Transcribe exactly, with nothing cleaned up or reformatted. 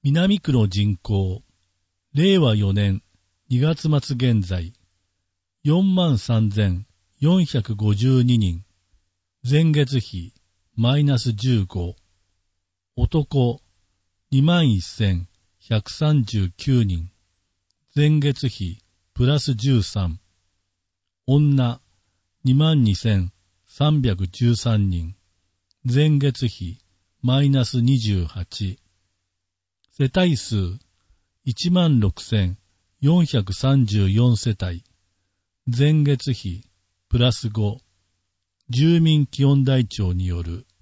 南区の人口、れいわよねんにがつ末現在、よんまんさんぜんよんひゃくごじゅうににん、前月比マイナスじゅうご、男にまんせんひゃくさんじゅうきゅうにん、前月比プラスじゅうさん、女にまんにせんさんびゃくじゅうさんにん、前月比マイナスにじゅうはち、世帯数いちまんろくせんよんひゃくさんじゅうよん世帯、前月比プラスご、住民基本台帳による